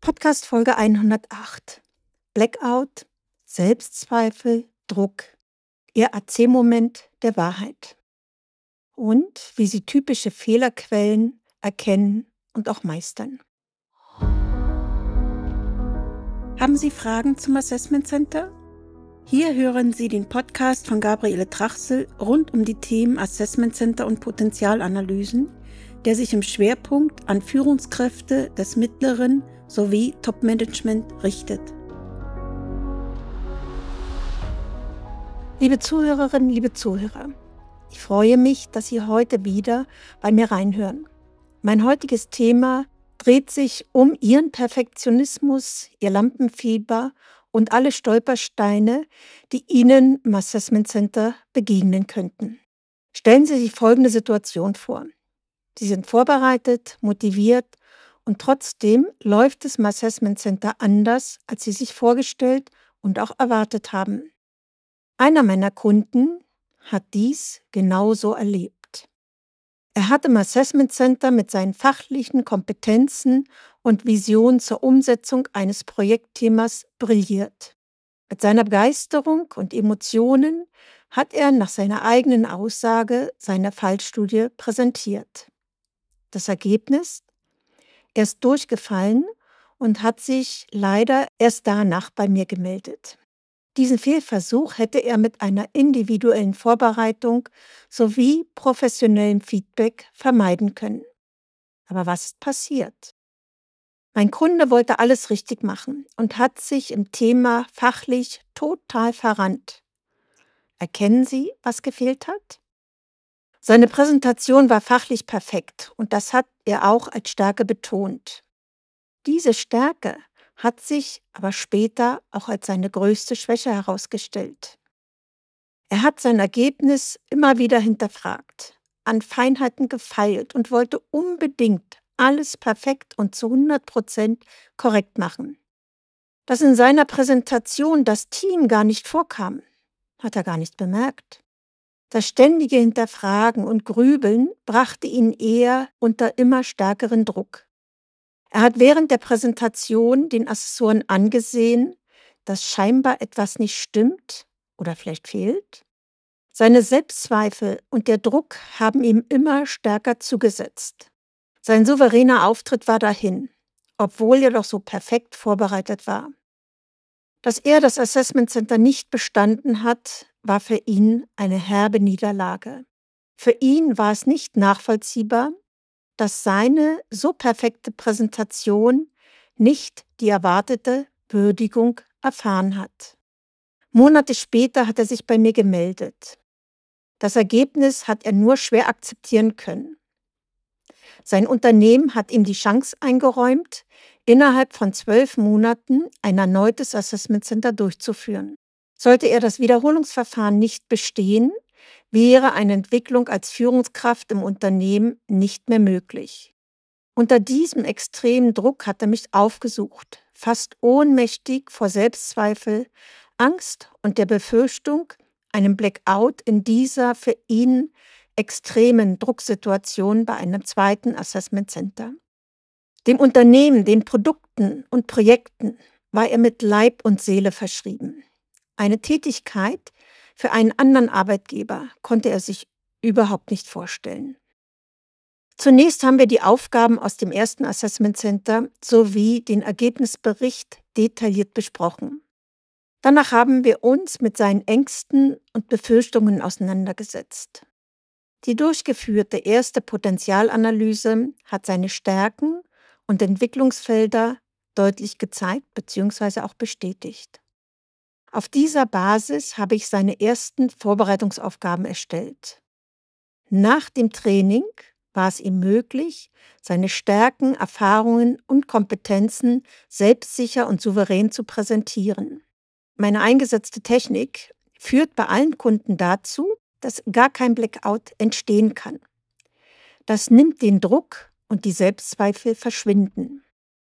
Podcast Folge 108. Blackout, Selbstzweifel, Druck. Ihr AC-Moment der Wahrheit. Und wie Sie typische Fehlerquellen erkennen und auch meistern. Haben Sie Fragen zum Assessment Center? Hier hören Sie den Podcast von Gabriele Trachsel rund um die Themen Assessment Center und Potenzialanalysen, der sich im Schwerpunkt an Führungskräfte des mittleren sowie Top-Management richtet. Liebe Zuhörerinnen, liebe Zuhörer, ich freue mich, dass Sie heute wieder bei mir reinhören. Mein heutiges Thema dreht sich um Ihren Perfektionismus, Ihr Lampenfieber und alle Stolpersteine, die Ihnen im Assessment Center begegnen könnten. Stellen Sie sich folgende Situation vor. Sie sind vorbereitet, motiviert und trotzdem läuft es im Assessment Center anders, als Sie sich vorgestellt und auch erwartet haben. Einer meiner Kunden hat dies genauso erlebt. Er hat im Assessment Center mit seinen fachlichen Kompetenzen und Visionen zur Umsetzung eines Projektthemas brilliert. Mit seiner Begeisterung und Emotionen hat er nach seiner eigenen Aussage seine Fallstudie präsentiert. Das Ergebnis? Er ist durchgefallen und hat sich leider erst danach bei mir gemeldet. Diesen Fehlversuch hätte er mit einer individuellen Vorbereitung sowie professionellem Feedback vermeiden können. Aber was ist passiert? Mein Kunde wollte alles richtig machen und hat sich im Thema fachlich total verrannt. Erkennen Sie, was gefehlt hat? Seine Präsentation war fachlich perfekt und das hat er auch als Stärke betont. Diese Stärke hat sich aber später auch als seine größte Schwäche herausgestellt. Er hat sein Ergebnis immer wieder hinterfragt, an Feinheiten gefeilt und wollte unbedingt alles perfekt und zu 100% korrekt machen. Dass in seiner Präsentation das Team gar nicht vorkam, hat er gar nicht bemerkt. Das ständige Hinterfragen und Grübeln brachte ihn eher unter immer stärkeren Druck. Er hat während der Präsentation den Assessoren angesehen, dass scheinbar etwas nicht stimmt oder vielleicht fehlt. Seine Selbstzweifel und der Druck haben ihm immer stärker zugesetzt. Sein souveräner Auftritt war dahin, obwohl er doch so perfekt vorbereitet war. Dass er das Assessment Center nicht bestanden hat, war für ihn eine herbe Niederlage. Für ihn war es nicht nachvollziehbar, dass seine so perfekte Präsentation nicht die erwartete Würdigung erfahren hat. Monate später hat er sich bei mir gemeldet. Das Ergebnis hat er nur schwer akzeptieren können. Sein Unternehmen hat ihm die Chance eingeräumt, innerhalb von 12 Monaten ein erneutes Assessment Center durchzuführen. Sollte er das Wiederholungsverfahren nicht bestehen, wäre eine Entwicklung als Führungskraft im Unternehmen nicht mehr möglich. Unter diesem extremen Druck hat er mich aufgesucht, fast ohnmächtig vor Selbstzweifel, Angst und der Befürchtung, einem Blackout in dieser für ihn extremen Drucksituation bei einem zweiten Assessment Center. Dem Unternehmen, den Produkten und Projekten war er mit Leib und Seele verschrieben. Eine Tätigkeit für einen anderen Arbeitgeber konnte er sich überhaupt nicht vorstellen. Zunächst haben wir die Aufgaben aus dem ersten Assessment Center sowie den Ergebnisbericht detailliert besprochen. Danach haben wir uns mit seinen Ängsten und Befürchtungen auseinandergesetzt. Die durchgeführte erste Potenzialanalyse hat seine Stärken und Entwicklungsfelder deutlich gezeigt bzw. auch bestätigt. Auf dieser Basis habe ich seine ersten Vorbereitungsaufgaben erstellt. Nach dem Training war es ihm möglich, seine Stärken, Erfahrungen und Kompetenzen selbstsicher und souverän zu präsentieren. Meine eingesetzte Technik führt bei allen Kunden dazu, dass gar kein Blackout entstehen kann. Das nimmt den Druck und die Selbstzweifel verschwinden.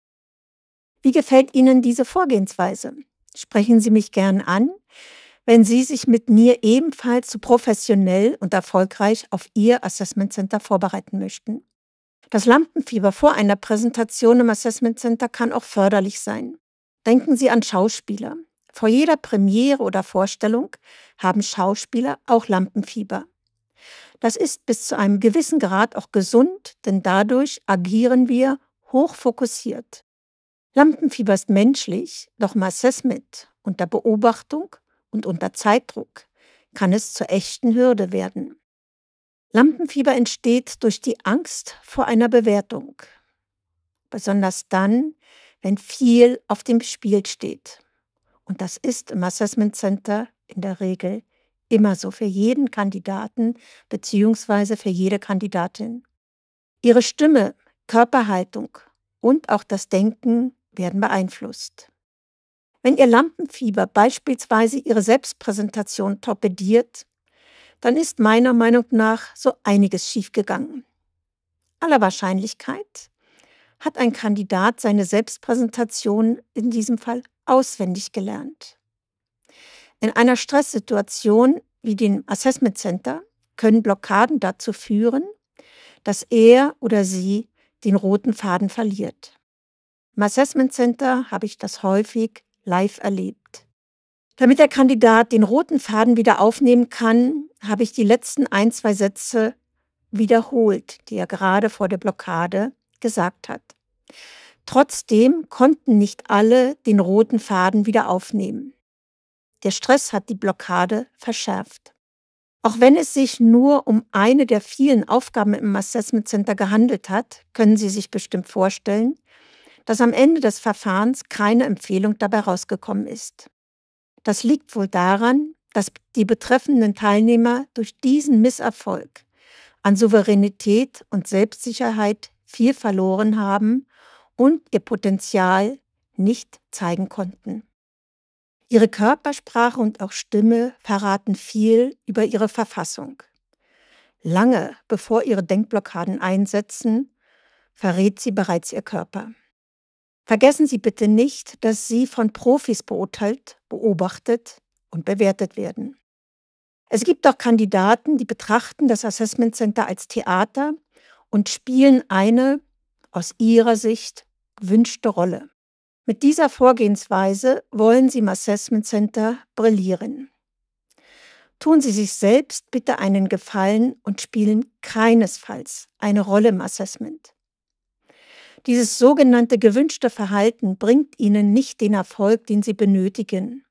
Wie gefällt Ihnen diese Vorgehensweise? Sprechen Sie mich gern an, wenn Sie sich mit mir ebenfalls so professionell und erfolgreich auf Ihr Assessment Center vorbereiten möchten. Das Lampenfieber vor einer Präsentation im Assessment Center kann auch förderlich sein. Denken Sie an Schauspieler. Vor jeder Premiere oder Vorstellung haben Schauspieler auch Lampenfieber. Das ist bis zu einem gewissen Grad auch gesund, denn dadurch agieren wir hochfokussiert. Lampenfieber ist menschlich, doch im Assessment, unter Beobachtung und unter Zeitdruck, kann es zur echten Hürde werden. Lampenfieber entsteht durch die Angst vor einer Bewertung. Besonders dann, wenn viel auf dem Spiel steht. Und das ist im Assessment Center in der Regel immer so für jeden Kandidaten bzw. für jede Kandidatin. Ihre Stimme, Körperhaltung und auch das Denken werden beeinflusst. Wenn Ihr Lampenfieber beispielsweise Ihre Selbstpräsentation torpediert, dann ist meiner Meinung nach so einiges schiefgegangen. Aller Wahrscheinlichkeit hat ein Kandidat seine Selbstpräsentation in diesem Fall auswendig gelernt. In einer Stresssituation wie dem Assessment Center können Blockaden dazu führen, dass er oder sie den roten Faden verliert. Im Assessment Center habe ich das häufig live erlebt. Damit der Kandidat den roten Faden wieder aufnehmen kann, habe ich die letzten 1-2 Sätze wiederholt, die er gerade vor der Blockade gesagt hat. Trotzdem konnten nicht alle den roten Faden wieder aufnehmen. Der Stress hat die Blockade verschärft. Auch wenn es sich nur um eine der vielen Aufgaben im Assessment Center gehandelt hat, können Sie sich bestimmt vorstellen, dass am Ende des Verfahrens keine Empfehlung dabei rausgekommen ist. Das liegt wohl daran, dass die betreffenden Teilnehmer durch diesen Misserfolg an Souveränität und Selbstsicherheit viel verloren haben und ihr Potenzial nicht zeigen konnten. Ihre Körpersprache und auch Stimme verraten viel über ihre Verfassung. Lange bevor ihre Denkblockaden einsetzen, verrät sie bereits ihr Körper. Vergessen Sie bitte nicht, dass Sie von Profis beurteilt, beobachtet und bewertet werden. Es gibt auch Kandidaten, die betrachten das Assessment Center als Theater und spielen eine, aus ihrer Sicht, gewünschte Rolle. Mit dieser Vorgehensweise wollen Sie im Assessment Center brillieren. Tun Sie sich selbst bitte einen Gefallen und spielen keinesfalls eine Rolle im Assessment. Dieses sogenannte gewünschte Verhalten bringt Ihnen nicht den Erfolg, den Sie benötigen.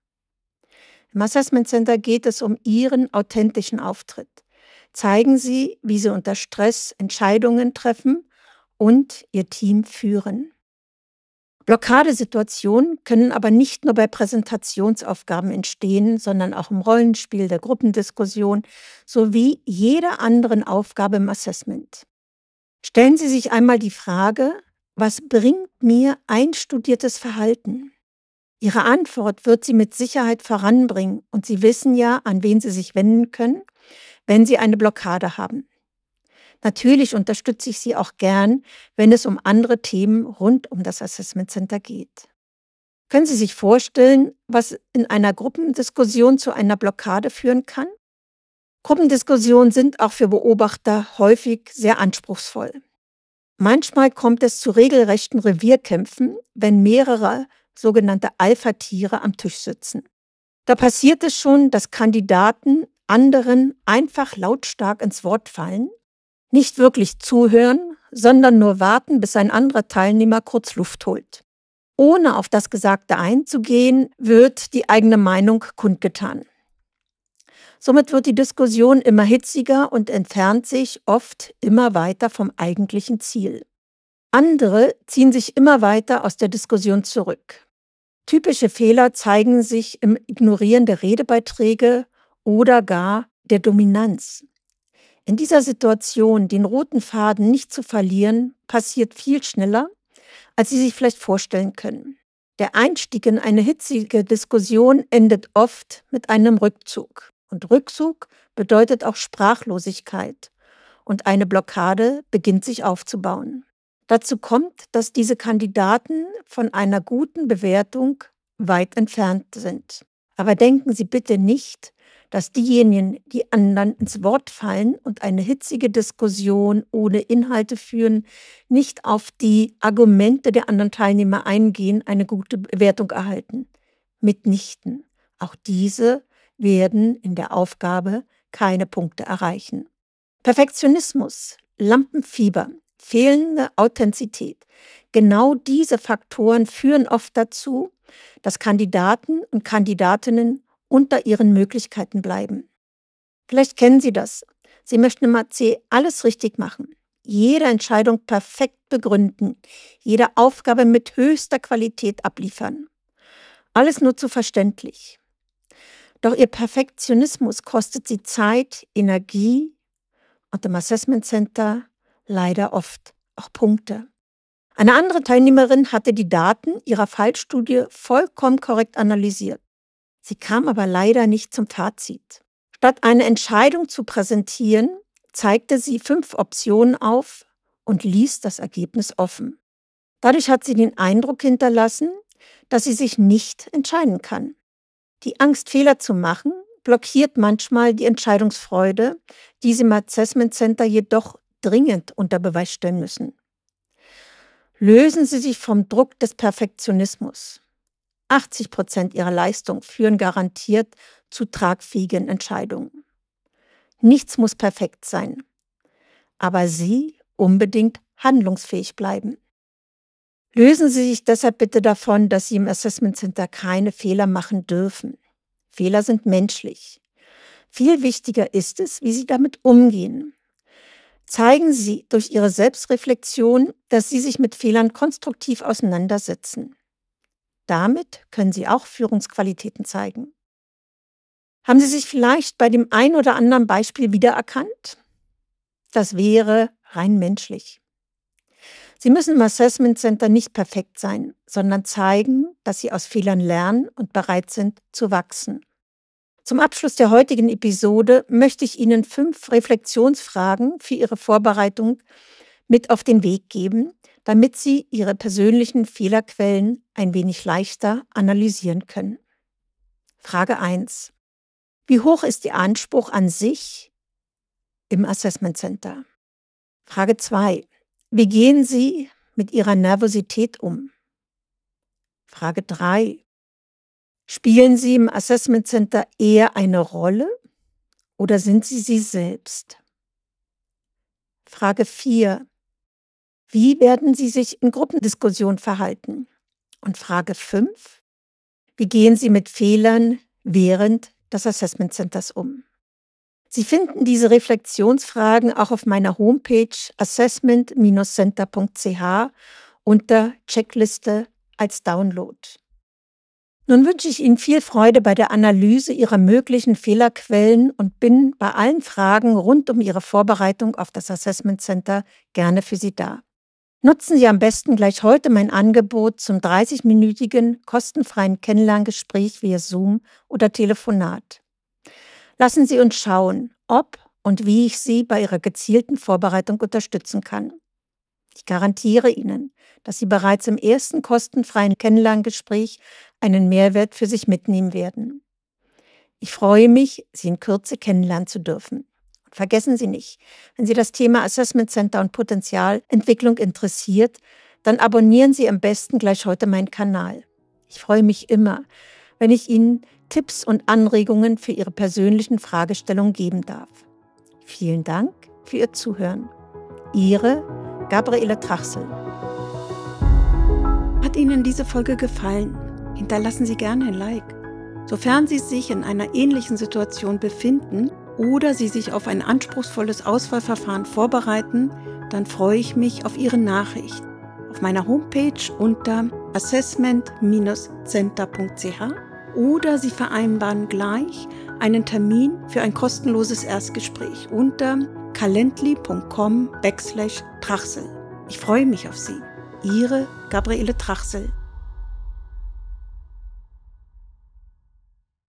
Im Assessment Center geht es um Ihren authentischen Auftritt. Zeigen Sie, wie Sie unter Stress Entscheidungen treffen und Ihr Team führen. Blockadesituationen können aber nicht nur bei Präsentationsaufgaben entstehen, sondern auch im Rollenspiel, der Gruppendiskussion sowie jeder anderen Aufgabe im Assessment. Stellen Sie sich einmal die Frage: Was bringt mir einstudiertes Verhalten? Ihre Antwort wird Sie mit Sicherheit voranbringen und Sie wissen ja, an wen Sie sich wenden können, wenn Sie eine Blockade haben. Natürlich unterstütze ich Sie auch gern, wenn es um andere Themen rund um das Assessment Center geht. Können Sie sich vorstellen, was in einer Gruppendiskussion zu einer Blockade führen kann? Gruppendiskussionen sind auch für Beobachter häufig sehr anspruchsvoll. Manchmal kommt es zu regelrechten Revierkämpfen, wenn mehrere sogenannte Alpha-Tiere am Tisch sitzen. Da passiert es schon, dass Kandidaten anderen einfach lautstark ins Wort fallen, nicht wirklich zuhören, sondern nur warten, bis ein anderer Teilnehmer kurz Luft holt. Ohne auf das Gesagte einzugehen, wird die eigene Meinung kundgetan. Somit wird die Diskussion immer hitziger und entfernt sich oft immer weiter vom eigentlichen Ziel. Andere ziehen sich immer weiter aus der Diskussion zurück. Typische Fehler zeigen sich im Ignorieren der Redebeiträge oder gar der Dominanz. In dieser Situation den roten Faden nicht zu verlieren, passiert viel schneller, als Sie sich vielleicht vorstellen können. Der Einstieg in eine hitzige Diskussion endet oft mit einem Rückzug. Und Rückzug bedeutet auch Sprachlosigkeit. Und eine Blockade beginnt sich aufzubauen. Dazu kommt, dass diese Kandidaten von einer guten Bewertung weit entfernt sind. Aber denken Sie bitte nicht, dass diejenigen, die anderen ins Wort fallen und eine hitzige Diskussion ohne Inhalte führen, nicht auf die Argumente der anderen Teilnehmer eingehen, eine gute Bewertung erhalten. Mitnichten. Auch diese werden in der Aufgabe keine Punkte erreichen. Perfektionismus, Lampenfieber, fehlende Authentizität. Genau diese Faktoren führen oft dazu, dass Kandidaten und Kandidatinnen unter ihren Möglichkeiten bleiben. Vielleicht kennen Sie das. Sie möchten im AC alles richtig machen, jede Entscheidung perfekt begründen, jede Aufgabe mit höchster Qualität abliefern. Alles nur zu verständlich. Doch Ihr Perfektionismus kostet Sie Zeit, Energie und im Assessment Center leider oft auch Punkte. Eine andere Teilnehmerin hatte die Daten ihrer Fallstudie vollkommen korrekt analysiert. Sie kam aber leider nicht zum Fazit. Statt eine Entscheidung zu präsentieren, zeigte sie 5 Optionen auf und ließ das Ergebnis offen. Dadurch hat sie den Eindruck hinterlassen, dass sie sich nicht entscheiden kann. Die Angst, Fehler zu machen, blockiert manchmal die Entscheidungsfreude, die Sie im Assessment Center jedoch dringend unter Beweis stellen müssen. Lösen Sie sich vom Druck des Perfektionismus. 80% Ihrer Leistung führen garantiert zu tragfähigen Entscheidungen. Nichts muss perfekt sein, aber Sie unbedingt handlungsfähig bleiben. Lösen Sie sich deshalb bitte davon, dass Sie im Assessment Center keine Fehler machen dürfen. Fehler sind menschlich. Viel wichtiger ist es, wie Sie damit umgehen. Zeigen Sie durch Ihre Selbstreflexion, dass Sie sich mit Fehlern konstruktiv auseinandersetzen. Damit können Sie auch Führungsqualitäten zeigen. Haben Sie sich vielleicht bei dem ein oder anderen Beispiel wiedererkannt? Das wäre rein menschlich. Sie müssen im Assessment Center nicht perfekt sein, sondern zeigen, dass Sie aus Fehlern lernen und bereit sind zu wachsen. Zum Abschluss der heutigen Episode möchte ich Ihnen 5 Reflexionsfragen für Ihre Vorbereitung mit auf den Weg geben, damit Sie Ihre persönlichen Fehlerquellen ein wenig leichter analysieren können. Frage 1. Wie hoch ist Ihr Anspruch an sich im Assessment Center? Frage 2. Wie gehen Sie mit Ihrer Nervosität um? Frage 3. Spielen Sie im Assessment Center eher eine Rolle oder sind Sie sie selbst? Frage 4. Wie werden Sie sich in Gruppendiskussionen verhalten? Und Frage 5. Wie gehen Sie mit Fehlern während des Assessment Centers um? Sie finden diese Reflexionsfragen auch auf meiner Homepage assessment-center.ch unter Checkliste als Download. Nun wünsche ich Ihnen viel Freude bei der Analyse Ihrer möglichen Fehlerquellen und bin bei allen Fragen rund um Ihre Vorbereitung auf das Assessment Center gerne für Sie da. Nutzen Sie am besten gleich heute mein Angebot zum 30-minütigen kostenfreien Kennenlerngespräch via Zoom oder Telefonat. Lassen Sie uns schauen, ob und wie ich Sie bei Ihrer gezielten Vorbereitung unterstützen kann. Ich garantiere Ihnen, dass Sie bereits im ersten kostenfreien Kennenlerngespräch einen Mehrwert für sich mitnehmen werden. Ich freue mich, Sie in Kürze kennenlernen zu dürfen. Und vergessen Sie nicht, wenn Sie das Thema Assessment Center und Potenzialentwicklung interessiert, dann abonnieren Sie am besten gleich heute meinen Kanal. Ich freue mich immer, wenn ich Ihnen Tipps und Anregungen für Ihre persönlichen Fragestellungen geben darf. Vielen Dank für Ihr Zuhören. Ihre Gabriele Trachsel. Hat Ihnen diese Folge gefallen? Hinterlassen Sie gerne ein Like. Sofern Sie sich in einer ähnlichen Situation befinden oder Sie sich auf ein anspruchsvolles Auswahlverfahren vorbereiten, dann freue ich mich auf Ihre Nachricht. Auf meiner Homepage unter assessment-center.ch oder Sie vereinbaren gleich einen Termin für ein kostenloses Erstgespräch unter calendly.com/Trachsel. Ich freue mich auf Sie. Ihre Gabriele Trachsel.